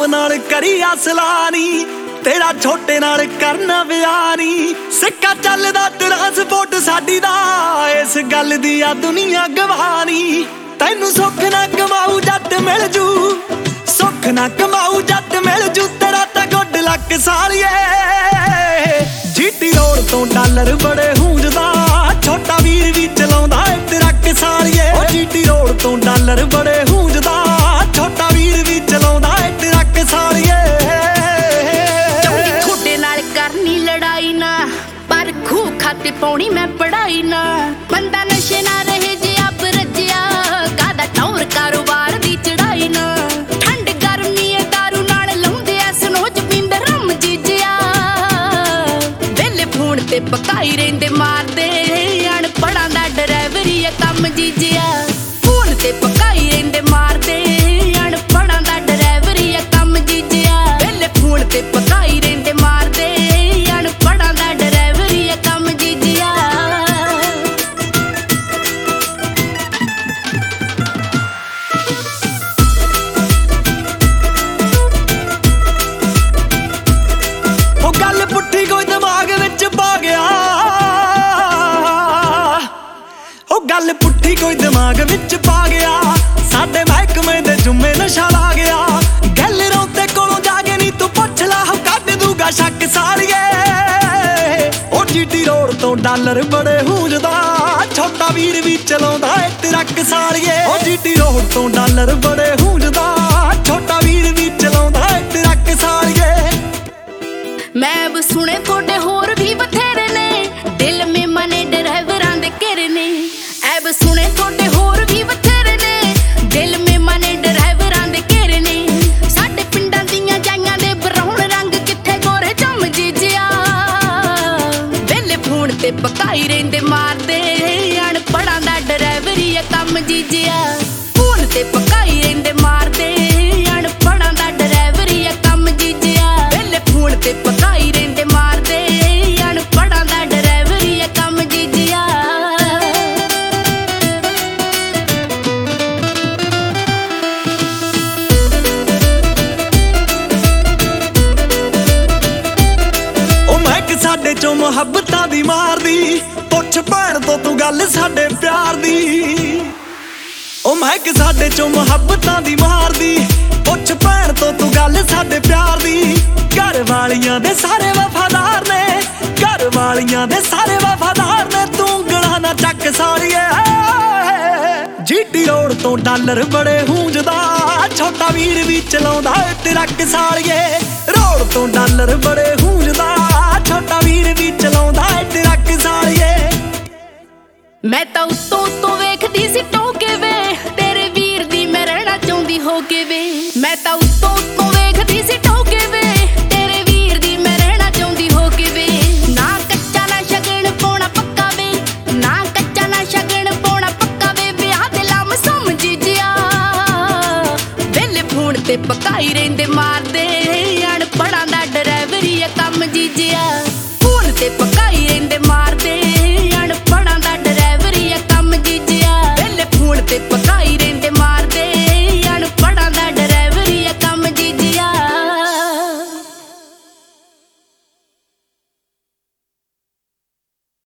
नाल करी असलानी तेरा छोटे नाल करना बयानी सिक्का चलदा ट्रांसपोर्ट साडी दा इस गल दी आ दुनिया गवानी तैनू सुख ना कमाऊ जट मिल जू सुख ना कमाऊ जट मिल जू तेरा तां गुड लक सालिए जीटी रोड तो डॉलर बड़े हूंजदा छोटा वीर भी चलाउंदा ट्रक सालिए जीटी रोड तो डॉलर बड़े हूंजदा छोटा वीर भी चलाउंदा ट्रक सालिए लड़ाई ना पर खूह खाते पौनी मैं पढ़ाई ना बंदा नशे ना रहे जे अब रजिया कादा टौर कारोबार दी चढ़ाई ना ठंड गर्मी दारू नाल लाउंदे ऐ सनोज पींदे रम जीजिया वेले फोन ते पकाई रहिंदे मारदे अनपढ़ां दा ड्राइवरी है कम जीजिया फोन ते पकाई रहिंदे मारदे अनपढ़ां दा ड्राइवरी है कम जीजिया वेले फोन ते पकाई रहिंदे मारदे गल पुट्ठी कोई दिमाग विच पा गया साडे महकमे दे जुम्मे नशा ला गया गैलरों ते कोलों जाके नी तू पुछ ला कढ दूगा शक सालिए ओ जीटी रोड तो डॉलर बड़े हूंजदा छोटा वीर भी चलाउंदा ट्रक सालिए ओ जीटी रोड तो डॉलर बड़े हूंजदा छोटा वीर भी चलाउंदा ट्रक सालिए मैं अब सुने थोड़े होर भी बथेरे ने दिल में मने ड्राइवरां दे घेरे ने ऐब सुने थोड़े होर भी बथेरे ने दिल में मने ड्राइवरां दे घेरे ने साडे पिंडां दियां जाइयां दे ब्राउन रंग किथे गोरे जम जीजिया वेले फोन ते पकाई रहिंदे मारदे अनपढ़ां दा ड्राइवरी है कम जीजिया फोन ते पकाई रहिंदे मारदे अनपढ़ां दा ड्राइवरी है कम जीजिया वेले फोन ते पकाई रहिंदे मारदे अनपढ़ां दा ड्राइवरी है कम जीजिया साडे चो मुहब्बतां दी मार दी पुछ भैण तो तू गल साडे प्यार दी ओ महक साडे चो मुहब्बतां दी मार दी पुछ भैण तो तू गल साडे प्यार दी घर वालियां दे सारे वफादार ने घर वालियां दे सारे वफादार ने तू गला ना चक सालिए जीटी रोड तो डॉलर बड़े हूंजदा छोटा वीर भी चलाउंदा ट्रक सालिए रोड तो डॉलर बड़े